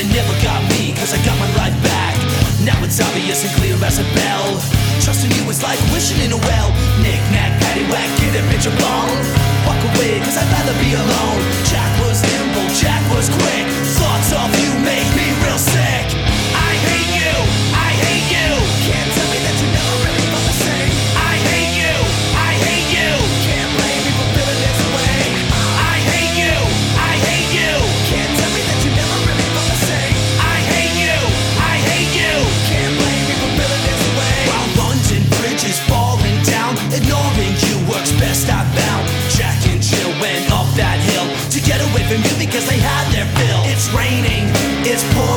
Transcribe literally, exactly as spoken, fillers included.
it never got me, cause I got my life back. Now it's obvious and clear as a bell. Trusting you is like wishing in a well. Knick-knack, paddywhack, get a bitch a bone. Walk away, cause I'd rather be alone. Jack was nimble, Jack was quick. Thoughts of you make me real sick. I hate you, I hate you. Can't tell me that you never really felt the same. I hate you, I hate you. Can't blame me for feeling this way. I hate you, I hate you. Can't tell me that you never really felt the same. I hate you, I hate you. Can't blame me for feeling this way. While London Bridge is falling down, ignoring you works best I found. Jack and Jill went up that hill to get away from you because they had their fill. It's raining, it's pouring.